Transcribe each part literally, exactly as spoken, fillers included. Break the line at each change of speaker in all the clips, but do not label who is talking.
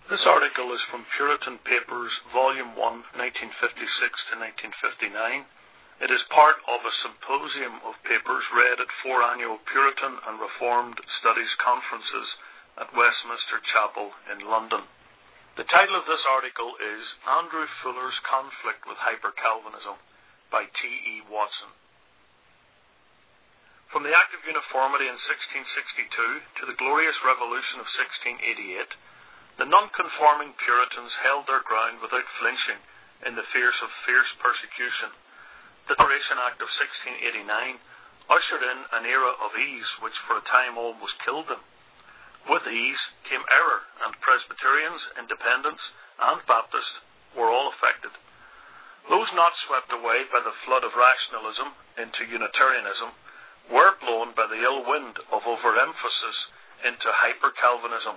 This article is from Puritan Papers, Volume one, nineteen fifty-six to nineteen fifty-nine. It is part of a symposium of papers read at four annual Puritan and Reformed Studies conferences at Westminster Chapel in London. The title of this article is Andrew Fuller's Conflict with Hyper-Calvinism by T E Watson. From the Act of Uniformity in sixteen sixty-two to the Glorious Revolution of sixteen eighty-eight, the nonconforming Puritans held their ground without flinching in the face of fierce persecution. The Toleration Act of sixteen eighty-nine ushered in an era of ease which for a time almost killed them. With ease came error, and Presbyterians, Independents, and Baptists were all affected. Those not swept away by the flood of rationalism into Unitarianism were blown by the ill wind of overemphasis into hyper-Calvinism.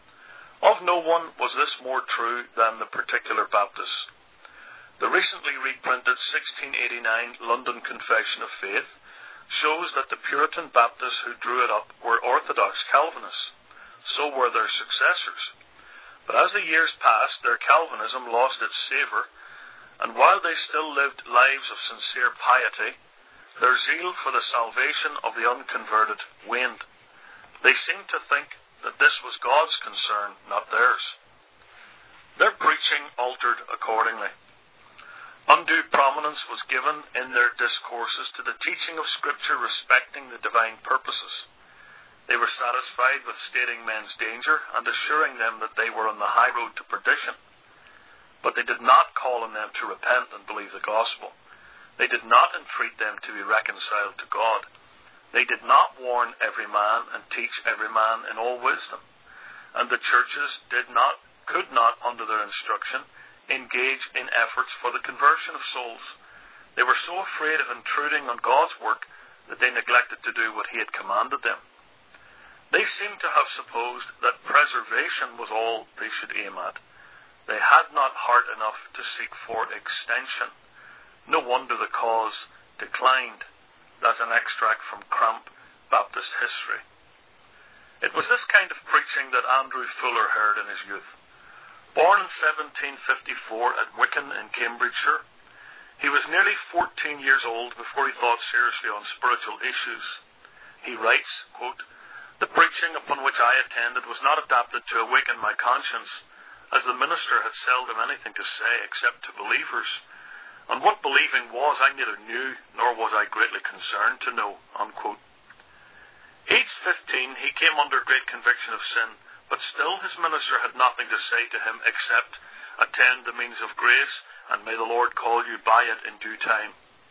Of no one was this more true than the particular Baptists. The recently reprinted sixteen eighty-nine London Confession of Faith shows that the Puritan Baptists who drew it up were Orthodox Calvinists. So were their successors. But as the years passed, their Calvinism lost its savour, and while they still lived lives of sincere piety, their zeal for the salvation of the unconverted waned. They seemed to think that this was God's concern, not theirs. Their preaching altered accordingly. Undue prominence was given in their discourses to the teaching of Scripture respecting the divine purposes. They were satisfied with stating men's danger and assuring them that they were on the high road to perdition. But they did not call on them to repent and believe the gospel. They did not entreat them to be reconciled to God. They did not warn every man and teach every man in all wisdom. And the churches did not, could not, under their instruction, engage in efforts for the conversion of souls. They were so afraid of intruding on God's work that they neglected to do what He had commanded them. They seemed to have supposed that preservation was all they should aim at. They had not heart enough to seek for extension. No wonder the cause declined. That's an extract from Cramp Baptist History. It was this kind of preaching that Andrew Fuller heard in his youth. Born in seventeen fifty-four at Wycombe in Cambridgeshire, he was nearly fourteen years old before he thought seriously on spiritual issues. He writes, quote, "The preaching upon which I attended was not adapted to awaken my conscience, as the minister had seldom anything to say except to believers. And what believing was, I neither knew, nor was I greatly concerned to know." Unquote. Aged fifteen, he came under great conviction of sin, but still his minister had nothing to say to him except, "Attend the means of grace, and may the Lord call you by it in due time."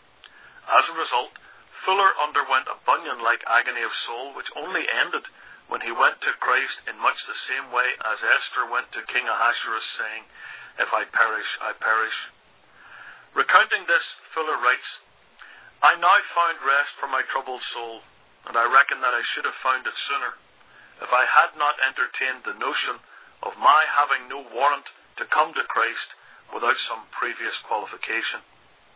As a result, Fuller underwent a Bunyan-like agony of soul which only ended when he went to Christ in much the same way as Esther went to King Ahasuerus, saying, "If I perish, I perish." Recounting this, Fuller writes, "I now found rest for my troubled soul, and I reckon that I should have found it sooner, if I had not entertained the notion of my having no warrant to come to Christ without some previous qualification."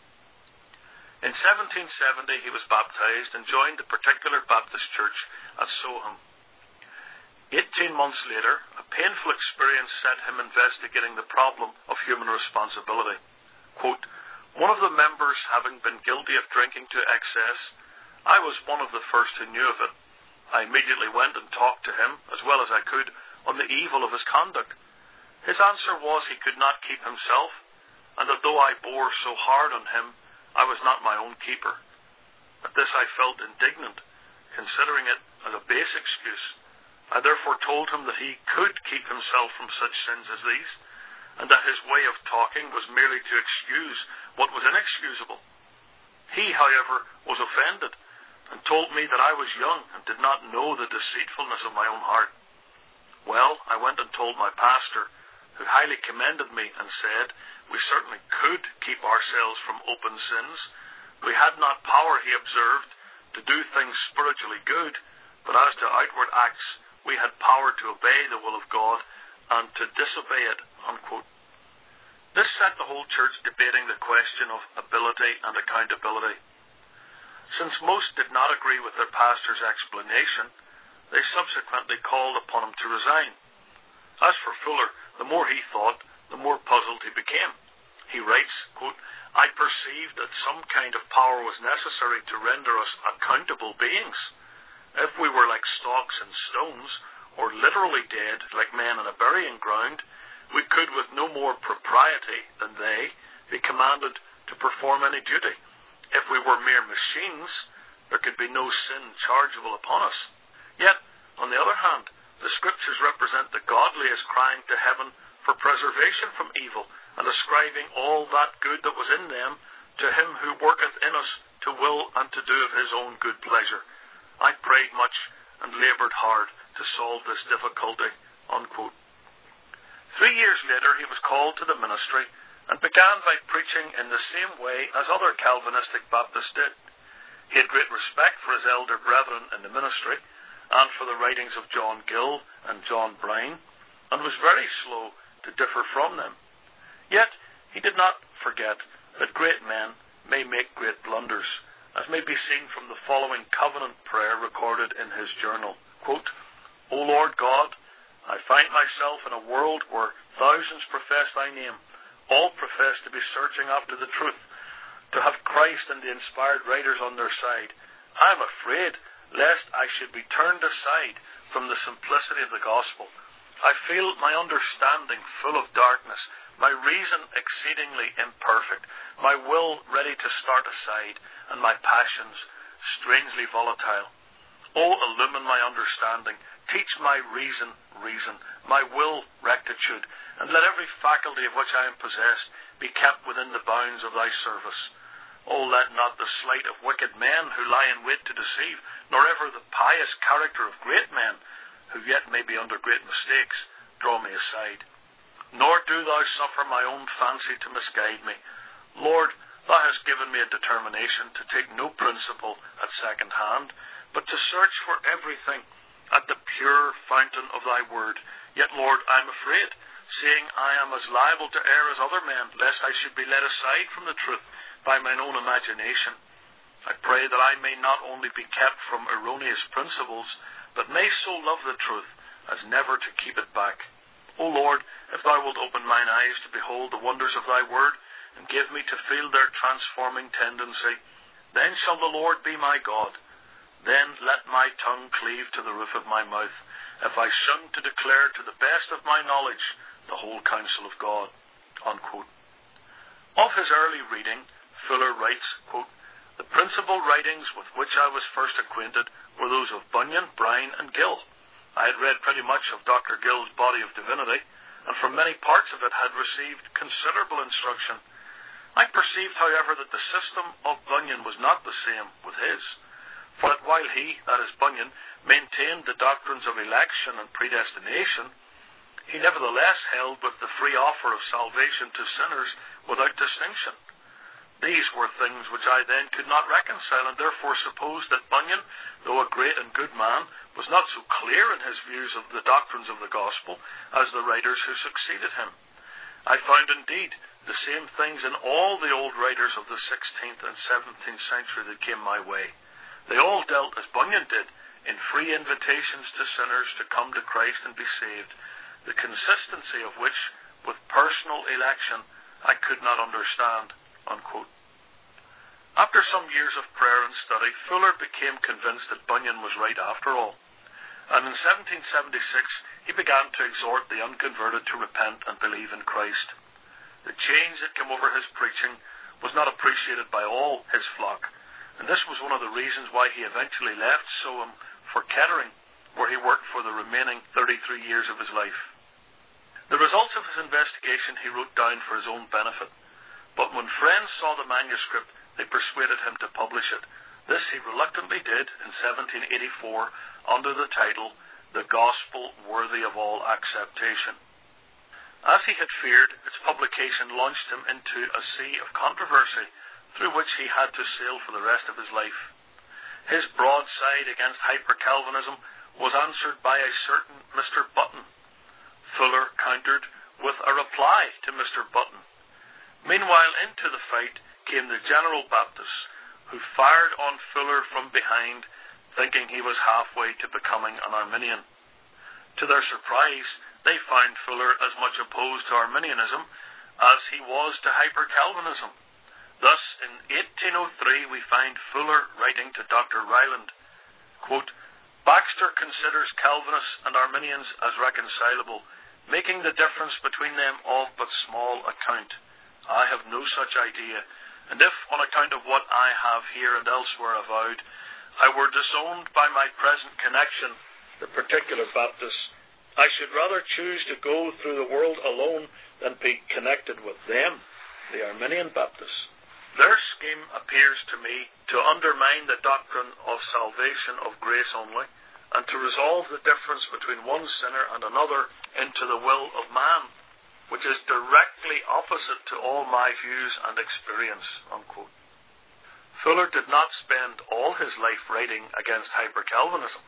In seventeen seventy he was baptized and joined the particular Baptist church at Soham. Eighteen months later, a painful experience set him investigating the problem of human responsibility. Quote, "One of the members having been guilty of drinking to excess, I was one of the first who knew of it. I immediately went and talked to him, as well as I could, on the evil of his conduct. His answer was he could not keep himself, and that though I bore so hard on him, I was not my own keeper. At this I felt indignant, considering it as a base excuse. I therefore told him that he could keep himself from such sins as these, and that his way of talking was merely to excuse what was inexcusable. He, however, was offended, and told me that I was young and did not know the deceitfulness of my own heart. Well, I went and told my pastor, who highly commended me and said, we certainly could keep ourselves from open sins. We had not power, he observed, to do things spiritually good, but as to outward acts, we had power to obey the will of God and to disobey it." Unquote. This set the whole church debating the question of ability and accountability. Since most did not agree with their pastor's explanation, they subsequently called upon him to resign. As for Fuller, the more he thought, the more puzzled he became. He writes, quote, I perceived that some kind of power was necessary to render us accountable beings. If we were like stalks and stones, or literally dead like men in a burying ground, we could with no more propriety than they be commanded to perform any duty. If we were mere machines, there could be no sin chargeable upon us. Yet, on the other hand, the Scriptures represent the godly as crying to heaven for preservation from evil, and ascribing all that good that was in them to him who worketh in us to will and to do of his own good pleasure. I prayed much and laboured hard to solve this difficulty. Unquote. Three years later he was called to the ministry and began by preaching in the same way as other Calvinistic Baptists did. He had great respect for his elder brethren in the ministry and for the writings of John Gill and John Brown, and was very slow to differ from them. Yet he did not forget that great men may make great blunders, as may be seen from the following covenant prayer recorded in his journal. Quote, O Lord God, I find myself in a world where thousands profess thy name, all profess to be searching after the truth, to have Christ and the inspired writers on their side. I am afraid lest I should be turned aside from the simplicity of the gospel. I feel my understanding full of darkness, my reason exceedingly imperfect, my will ready to start aside, and my passions strangely volatile. O illumine my understanding, teach my reason reason, my will rectitude, and let every faculty of which I am possessed be kept within the bounds of thy service. O let not the sleight of wicked men who lie in wait to deceive, nor ever the pious character of great men, who yet may be under great mistakes, draw me aside. Nor do thou suffer my own fancy to misguide me. Lord, thou hast given me a determination to take no principle at second hand, but to search for everything at the pure fountain of thy word. Yet, Lord, I am afraid, seeing I am as liable to err as other men, lest I should be led aside from the truth by mine own imagination. I pray that I may not only be kept from erroneous principles, but may so love the truth as never to keep it back. O Lord, if thou wilt open mine eyes to behold the wonders of thy word, and give me to feel their transforming tendency, then shall the Lord be my God. Then let my tongue cleave to the roof of my mouth, if I shun to declare to the best of my knowledge the whole counsel of God. Unquote. Of his early reading, Fuller writes, quote, The principal writings with which I was first acquainted were those of Bunyan, Brown, and Gill. I had read pretty much of Doctor Gill's Body of Divinity, and from many parts of it had received considerable instruction. I perceived, however, that the system of Bunyan was not the same with his, for that while he, that is Bunyan, maintained the doctrines of election and predestination, he nevertheless held with the free offer of salvation to sinners without distinction. These were things which I then could not reconcile, and therefore supposed that Bunyan, though a great and good man, was not so clear in his views of the doctrines of the gospel as the writers who succeeded him. I found indeed the same things in all the old writers of the sixteenth and seventeenth century that came my way. They all dealt, as Bunyan did, in free invitations to sinners to come to Christ and be saved, the consistency of which, with personal election, I could not understand. Unquote. After some years of prayer and study, Fuller became convinced that Bunyan was right after all, and in seventeen seventy-six he began to exhort the unconverted to repent and believe in Christ. The change that came over his preaching was not appreciated by all his flock, and this was one of the reasons why he eventually left Soham for Kettering, where he worked for the remaining thirty-three years of his life. The results of his investigation he wrote down for his own benefit, but when friends saw the manuscript, they persuaded him to publish it. This he reluctantly did in seventeen eighty-four under the title, The Gospel Worthy of All Acceptation. As he had feared, its publication launched him into a sea of controversy through which he had to sail for the rest of his life. His broadside against hyper-Calvinism was answered by a certain Mister Button. Fuller countered with a reply to Mister Button. Meanwhile, into the fight came the General Baptists, who fired on Fuller from behind, thinking he was halfway to becoming an Arminian. To their surprise, they found Fuller as much opposed to Arminianism as he was to Hyper-Calvinism. Thus, in eighteen oh three, we find Fuller writing to Doctor Ryland, quote, Baxter considers Calvinists and Arminians as reconcilable, making the difference between them of but small account. I have no such idea, and if, on account of what I have here and elsewhere avowed, I were disowned by my present connection, the particular Baptists, I should rather choose to go through the world alone than be connected with them, the Arminian Baptists. Their scheme appears to me to undermine the doctrine of salvation of grace only, and to resolve the difference between one sinner and another into the will of man, which is directly opposite to all my views and experience, unquote. Fuller did not spend all his life writing against Hyper-Calvinism.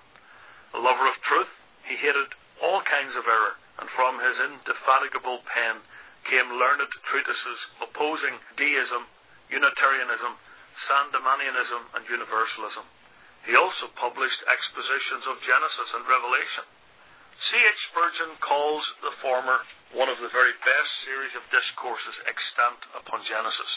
A lover of truth, he hated all kinds of error, and from his indefatigable pen came learned treatises opposing deism, Unitarianism, Sandemanianism, and Universalism. He also published expositions of Genesis and Revelation. C H Spurgeon calls the former one of the very best series of discourses extant upon Genesis.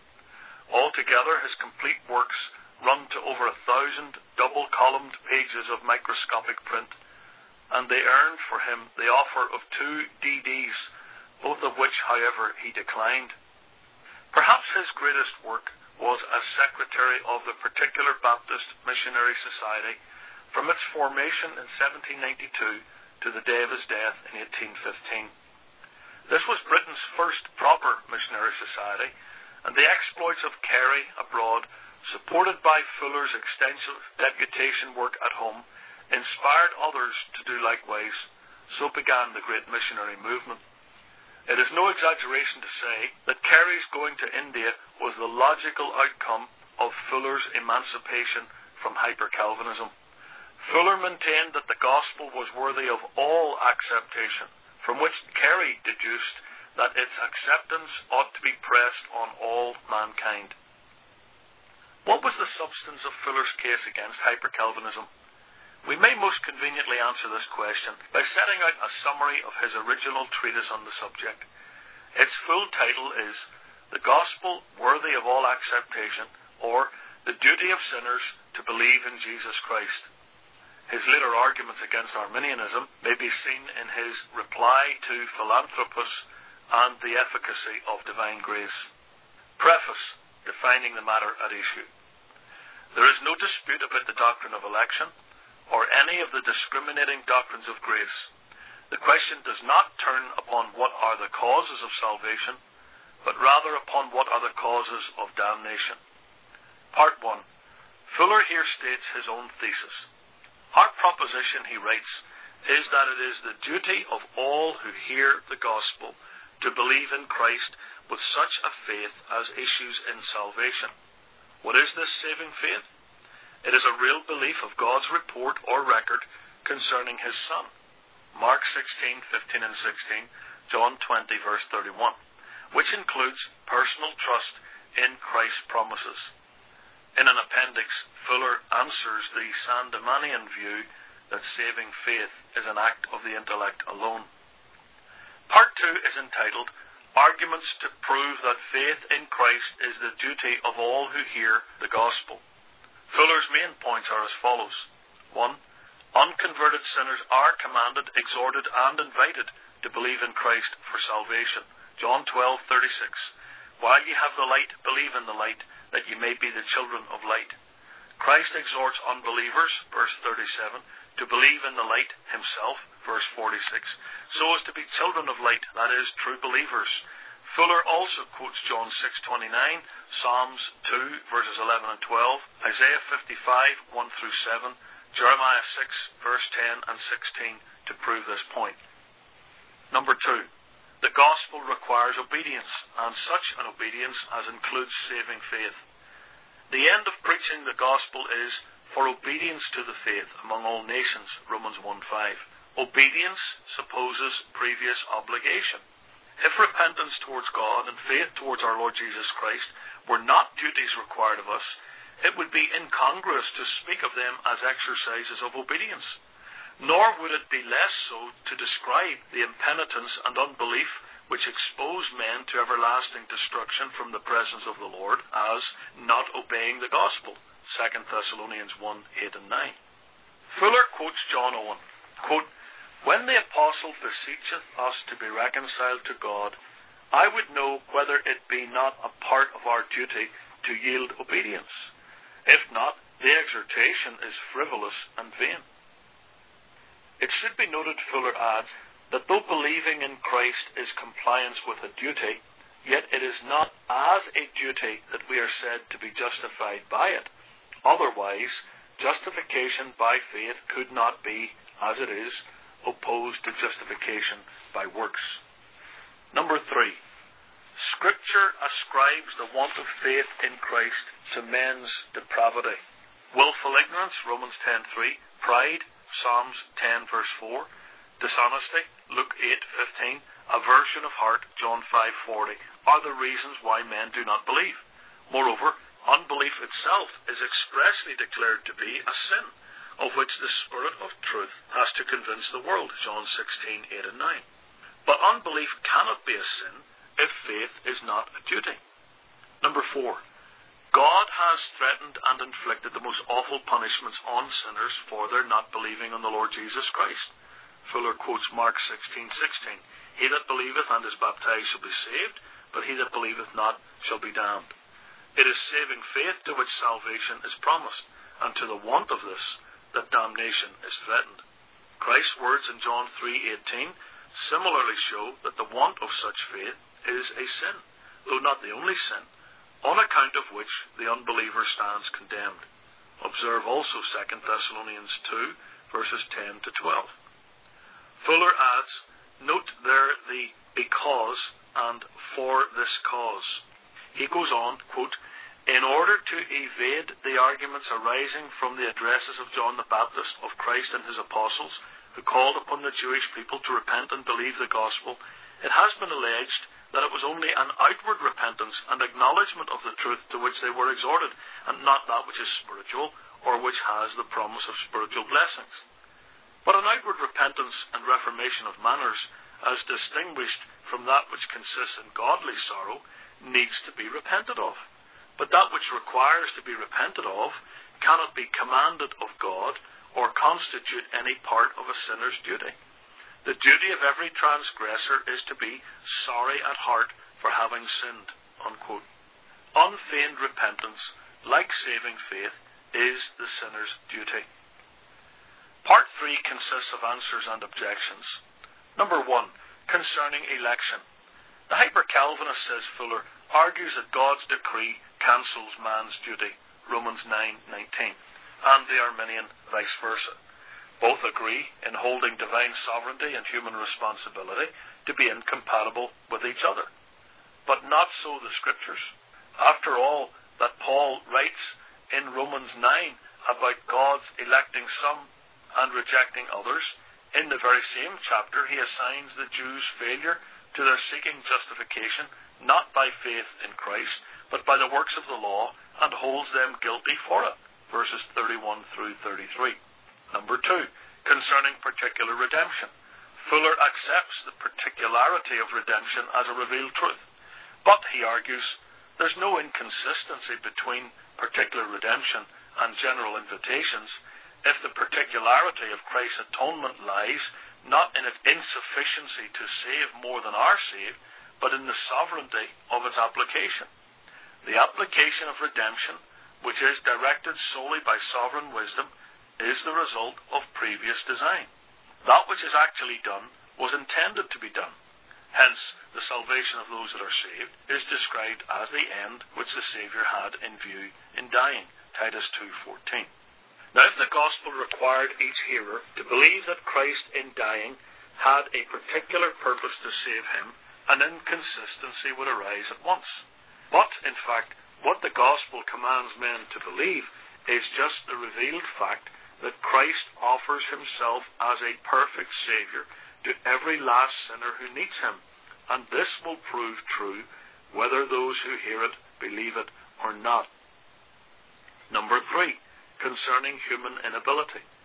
Altogether, his complete works run to over a thousand double-columned pages of microscopic print, and they earned for him the offer of two D Ds, both of which, however, he declined. Perhaps his greatest work was as secretary of the Particular Baptist Missionary Society from its formation in seventeen ninety-two to the day of his death in eighteen fifteen. This was Britain's first proper missionary society, and the exploits of Carey abroad, supported by Fuller's extensive deputation work at home, inspired others to do likewise. So began the great missionary movement. It is no exaggeration to say that Carey's going to India was the logical outcome of Fuller's emancipation from Hyper-Calvinism. Fuller maintained that the gospel was worthy of all acceptation, from which Carey deduced that its acceptance ought to be pressed on all mankind. What was the substance of Fuller's case against Hyper-Calvinism? We may most conveniently answer this question by setting out a summary of his original treatise on the subject. Its full title is The Gospel Worthy of All Acceptation, or The Duty of Sinners to Believe in Jesus Christ. His later arguments against Arminianism may be seen in his Reply to Philanthropus and The Efficacy of Divine Grace. Preface, defining the matter at issue. There is no dispute about the doctrine of election, or any of the discriminating doctrines of grace. The question does not turn upon what are the causes of salvation, but rather upon what are the causes of damnation. Part one. Fuller here states his own thesis. Our proposition, he writes, is that it is the duty of all who hear the gospel to believe in Christ with such a faith as issues in salvation. What is this saving faith? It is a real belief of God's report or record concerning His Son. Mark sixteen, fifteen and sixteen, John twenty, verse thirty-one, which includes personal trust in Christ's promises. In an appendix, Fuller answers the Sandemanian view that saving faith is an act of the intellect alone. Part two is entitled Arguments to Prove that Faith in Christ is the Duty of All Who Hear the Gospel. Fuller's main points are as follows. One. Unconverted sinners are commanded, exhorted, and invited to believe in Christ for salvation. John twelve, thirty-six. While ye have the light, believe in the light, that ye may be the children of light. Christ exhorts unbelievers, verse thirty-seven, to believe in the light himself, verse forty-six, so as to be children of light, that is, true believers. Fuller also quotes John six twenty-nine, Psalms two, verses eleven and twelve, Isaiah fifty-five, one through seven, Jeremiah six, verse ten and sixteen to prove this point. Number two, the gospel requires obedience, and such an obedience as includes saving faith. The end of preaching the gospel is for obedience to the faith among all nations, Romans one five. Obedience supposes previous obligation. If repentance towards God and faith towards our Lord Jesus Christ were not duties required of us, it would be incongruous to speak of them as exercises of obedience. Nor would it be less so to describe the impenitence and unbelief which expose men to everlasting destruction from the presence of the Lord as not obeying the gospel. Second Thessalonians one, eight and nine. Fuller quotes John Owen, quote, "When the apostle beseecheth us to be reconciled to God, I would know whether it be not a part of our duty to yield obedience. If not, the exhortation is frivolous and vain." It should be noted, Fuller adds, that though believing in Christ is compliance with a duty, yet it is not as a duty that we are said to be justified by it. Otherwise, justification by faith could not be, as it is, opposed to justification by works. Number three, Scripture ascribes the want of faith in Christ to men's depravity. Willful ignorance, Romans ten three, pride, Psalms ten verse four, dishonesty, Luke eight fifteen, aversion of heart, John five forty, are the reasons why men do not believe. Moreover, unbelief itself is expressly declared to be a sin, of which the Spirit of truth has to convince the world, John sixteen eight and nine. But unbelief cannot be a sin if faith is not a duty. Number four, God has threatened and inflicted the most awful punishments on sinners for their not believing on the Lord Jesus Christ. Fuller quotes Mark sixteen sixteen, "He that believeth and is baptized shall be saved, but he that believeth not shall be damned." It is saving faith to which salvation is promised, and to the want of this that damnation is threatened. Christ's words in John three eighteen similarly show that the want of such faith is a sin, though not the only sin, on account of which the unbeliever stands condemned. Observe also Second Thessalonians two, verses ten to twelve. Fuller adds, note there the because and for this cause. He goes on, quote, "In order to evade the arguments arising from the addresses of John the Baptist of Christ and his apostles, who called upon the Jewish people to repent and believe the gospel, it has been alleged that it was only an outward repentance and acknowledgement of the truth to which they were exhorted, and not that which is spiritual, or which has the promise of spiritual blessings. But an outward repentance and reformation of manners, as distinguished from that which consists in godly sorrow, needs to be repented of. But that which requires to be repented of cannot be commanded of God, or constitute any part of a sinner's duty. The duty of every transgressor is to be sorry at heart for having sinned." Unquote. Unfeigned repentance, like saving faith, is the sinner's duty. Part three consists of answers and objections. Number one, concerning election. The Hyper-Calvinist, says Fuller, argues that God's decree cancels man's duty, Romans nine nineteen, and the Arminian vice versa. Both agree in holding divine sovereignty and human responsibility to be incompatible with each other. But not so the Scriptures. After all, that Paul writes in Romans nine about God's electing some and rejecting others, in the very same chapter he assigns the Jews' failure to their seeking justification not by faith in Christ, but by the works of the law, and holds them guilty for it, verses thirty-one through thirty-three. Number two, concerning particular redemption. Fuller accepts the particularity of redemption as a revealed truth, but, he argues, there's no inconsistency between particular redemption and general invitations if the particularity of Christ's atonement lies not in its insufficiency to save more than are saved, but in the sovereignty of its application. The application of redemption, which is directed solely by sovereign wisdom, is the result of previous design. That which is actually done was intended to be done. Hence, the salvation of those that are saved is described as the end which the Saviour had in view in dying, Titus two fourteen. Now, if the gospel required each hearer to believe that Christ in dying had a particular purpose to save him, an inconsistency would arise at once. But, in fact, what the gospel commands men to believe is just the revealed fact that Christ offers himself as a perfect Saviour to every last sinner who needs him, and this will prove true whether those who hear it believe it or not. Number three, concerning human inability.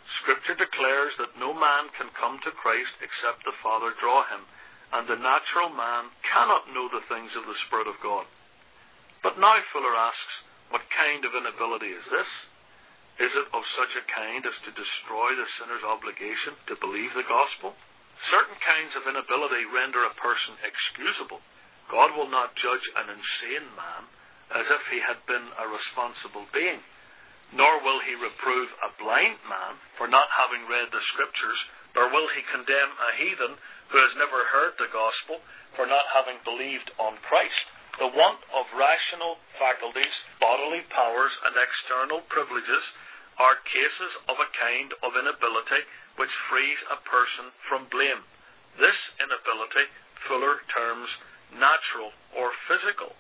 Scripture declares that no man can come to Christ except the Father draw him, and the natural man cannot know the things of the Spirit of God. But now Fuller asks, what kind of inability is this? Is it of such a kind as to destroy the sinner's obligation to believe the gospel? Certain kinds of inability render a person excusable. God will not judge an insane man as if he had been a responsible being, nor will he reprove a blind man for not having read the Scriptures, nor will he condemn a heathen who has never heard the gospel for not having believed on Christ. The want of rational faculties, bodily powers, and external privileges are cases of a kind of inability which frees a person from blame. This inability Fuller terms natural or physical.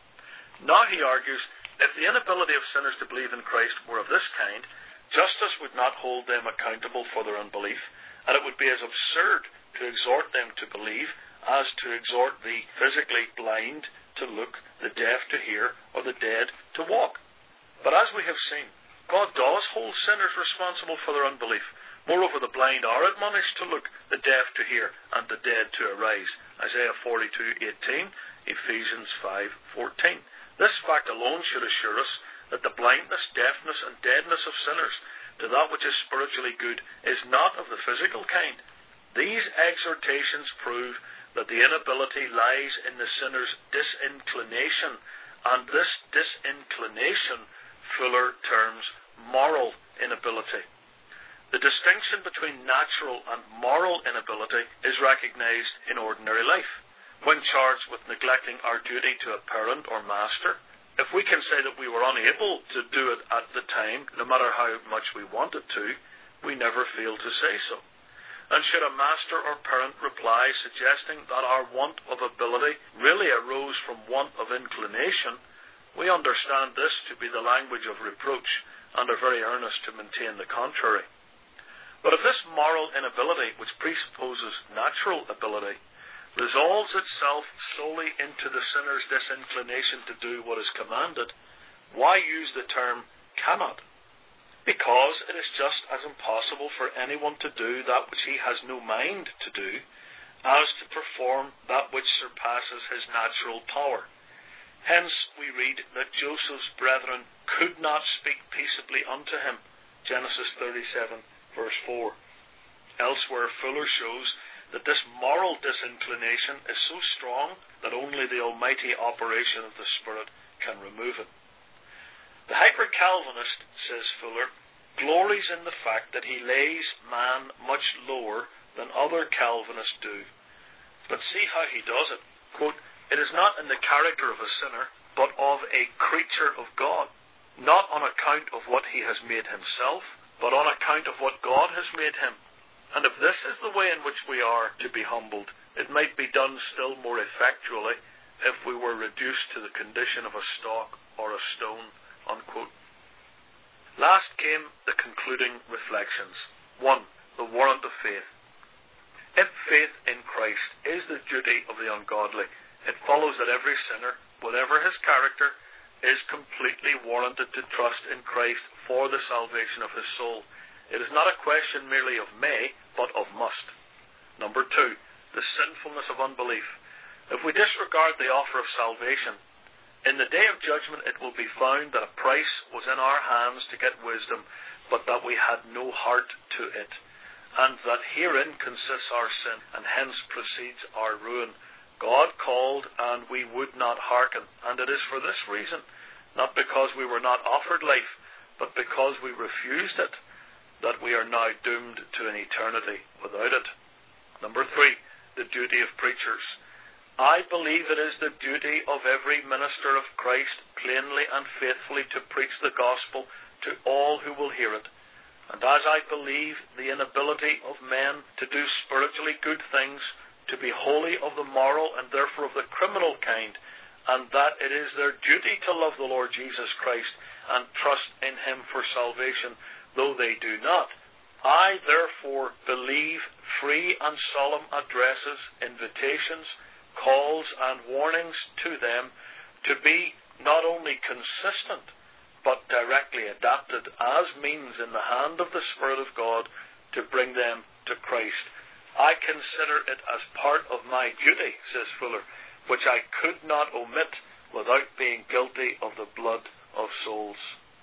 Now he argues, if the inability of sinners to believe in Christ were of this kind, justice would not hold them accountable for their unbelief, and it would be as absurd to exhort them to believe as to exhort the physically blind to look, the deaf to hear, or the dead to walk. But as we have seen, God does hold sinners responsible for their unbelief. Moreover, the blind are admonished to look, the deaf to hear, and the dead to arise. Isaiah forty-two eighteen, Ephesians five fourteen. This fact alone should assure us that the blindness, deafness, and deadness of sinners to that which is spiritually good is not of the physical kind. These exhortations prove that the inability lies in the sinner's disinclination, and this disinclination Fuller terms moral inability. The distinction between natural and moral inability is recognized in ordinary life. When charged with neglecting our duty to a parent or master, if we can say that we were unable to do it at the time, no matter how much we wanted to, we never fail to say so. And should a master or parent reply suggesting that our want of ability really arose from want of inclination, we understand this to be the language of reproach and are very earnest to maintain the contrary. But if this moral inability, which presupposes natural ability, resolves itself solely into the sinner's disinclination to do what is commanded, why use the term cannot? Because it is just as impossible for anyone to do that which he has no mind to do, as to perform that which surpasses his natural power. Hence we read that Joseph's brethren could not speak peaceably unto him, Genesis thirty-seven, verse four. Elsewhere, Fuller shows that this moral disinclination is so strong that only the almighty operation of the Spirit can remove it. The hyper-Calvinist, says Fuller, glories in the fact that he lays man much lower than other Calvinists do. But see how he does it. Quote, it is not in the character of a sinner, but of a creature of God, not on account of what he has made himself, but on account of what God has made him. And if this is the way in which we are to be humbled, it might be done still more effectually if we were reduced to the condition of a stalk or a stone. Unquote. Last came the concluding reflections. One, the warrant of faith. If faith in Christ is the duty of the ungodly, it follows that every sinner, whatever his character, is completely warranted to trust in Christ for the salvation of his soul. It is not a question merely of may, but of must. Number two, the sinfulness of unbelief. If we disregard the offer of salvation, in the day of judgment it will be found that a price was in our hands to get wisdom, but that we had no heart to it, and that herein consists our sin, and hence proceeds our ruin. God called, and we would not hearken, and it is for this reason, not because we were not offered life, but because we refused it, that we are now doomed to an eternity without it. Number three, the duty of preachers. I believe it is the duty of every minister of Christ plainly and faithfully to preach the gospel to all who will hear it. And as I believe the inability of men to do spiritually good things to be wholly of the moral and therefore of the criminal kind, and that it is their duty to love the Lord Jesus Christ and trust in him for salvation, though they do not, I therefore believe free and solemn addresses, invitations, calls and warnings to them to be not only consistent, but directly adapted as means in the hand of the Spirit of God to bring them to Christ. I consider it as part of my duty, says Fuller, which I could not omit without being guilty of the blood of souls.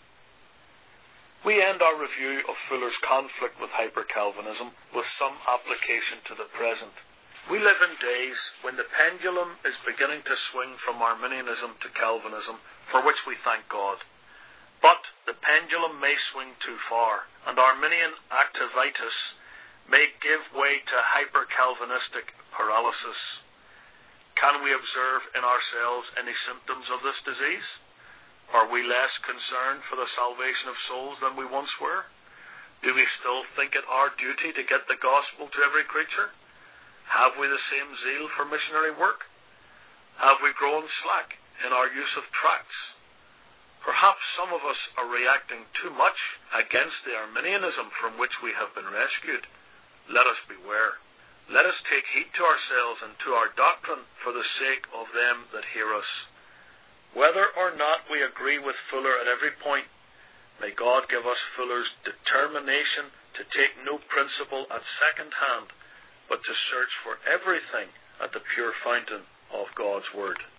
We end our review of Fuller's conflict with hyper-Calvinism with some application to the present. We live in days when the pendulum is beginning to swing from Arminianism to Calvinism, for which we thank God. But the pendulum may swing too far, and Arminian activitis may give way to hyper-Calvinistic paralysis. Can we observe in ourselves any symptoms of this disease? Are we less concerned for the salvation of souls than we once were? Do we still think it our duty to get the gospel to every creature? Have we the same zeal for missionary work? Have we grown slack in our use of tracts? Perhaps some of us are reacting too much against the Arminianism from which we have been rescued. Let us beware. Let us take heed to ourselves and to our doctrine for the sake of them that hear us. Whether or not we agree with Fuller at every point, may God give us Fuller's determination to take no principle at second hand, but to search for everything at the pure fountain of God's Word.